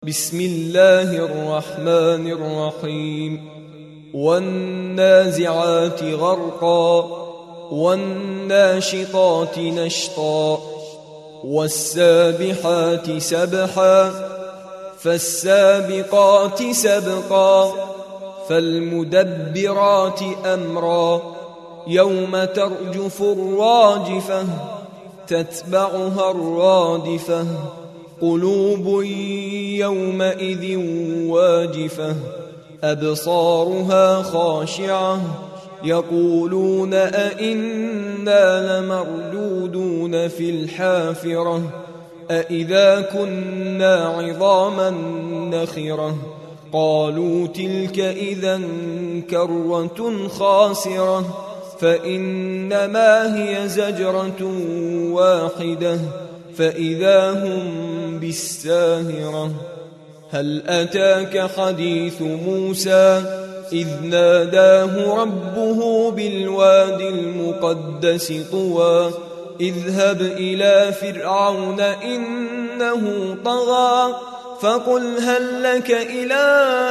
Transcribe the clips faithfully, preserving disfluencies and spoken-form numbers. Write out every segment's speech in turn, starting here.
بسم الله الرحمن الرحيم والنازعات غرقا والناشطات نشطا والسابحات سبحا فالسابقات سبقا فالمدبرات أمرا يوم ترجف الراجفة تتبعها الرادفة قلوب يومئذ واجفة أبصارها خاشعة يقولون أئنا لمردودون في الحافرة أئذا كنا عظاما نخرة قالوا تلك إذا كرة خاسرة فإنما هي زجرة واحدة فإذا هم بالساهرة هل أتاك حديث موسى إذ ناداه ربه بالوادي المقدس طوى اذهب إلى فرعون إنه طغى فقل هل لك إلى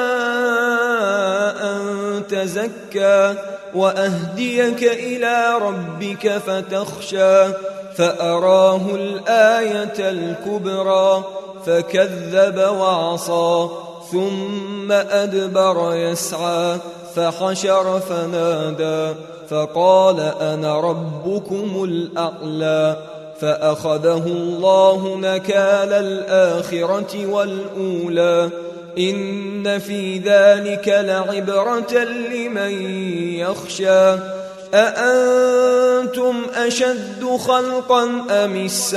أن تزكى وأهديك إلى ربك فتخشى فأراه الآية الكبرى فكذب وعصى ثم أدبر يسعى فحشر فنادى فقال أنا ربكم الأعلى فأخذه الله نكال الآخرة والأولى إن في ذلك لعبرة لمن يخشى أأنتم أشد خلقا أم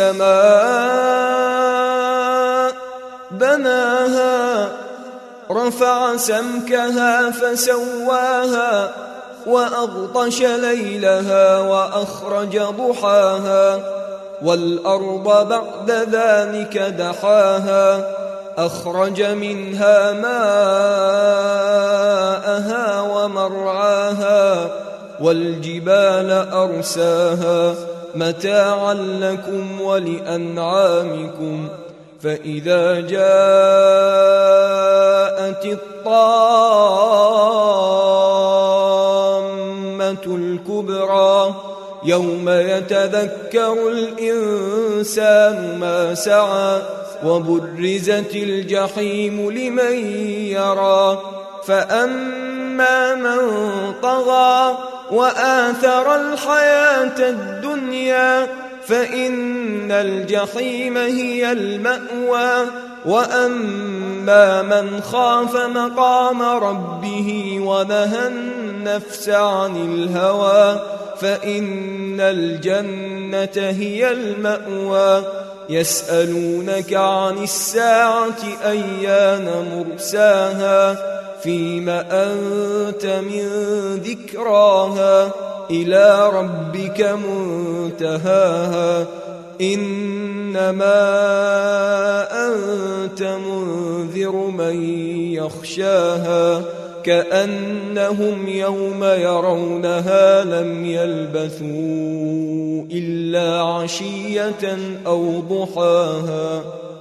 السماء بناها رفع سمكها فسواها وأغطش ليلها وأخرج ضحاها والأرض بعد ذلك دحاها أخرج منها ماءها ومرعاها والجبال أرساها متاعا لكم ولأنعامكم فإذا جاءت الطامة الكبرى يوم يتذكر الإنسان ما سعى وبرزت الجحيم لمن يرى فأما من طغى وآثر الحياة الدنيا فإن الجحيم هي المأوى وأما من خاف مقام ربه ونهى النفس عن الهوى فإن الجنة هي المأوى يسألونك عن الساعة أيان مرساها فيم أنت من ذكراها إلى ربك منتهاها إنما أنت منذر من يخشاها كأنهم يوم يرونها لم يلبثوا إلا عشية أو ضحاها.